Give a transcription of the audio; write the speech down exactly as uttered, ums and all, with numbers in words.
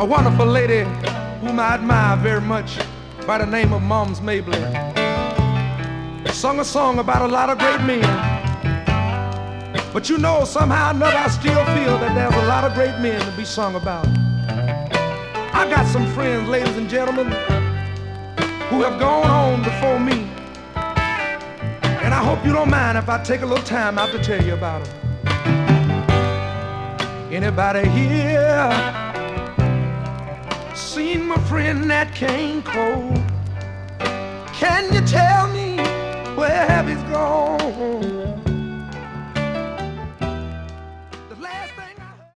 a wonderful lady whom I admire very much by the name of Mums Mabley sung a song about a lot of great men. But you know, somehow or another, I still feel that there's a lot of great men to be sung about. I got some friends, ladies and gentlemen, who have gone on before me. And I hope you don't mind if I take a little time out to tell you about them. Anybody here seen my friend Nat King Cole? Can you tell me where have he gone?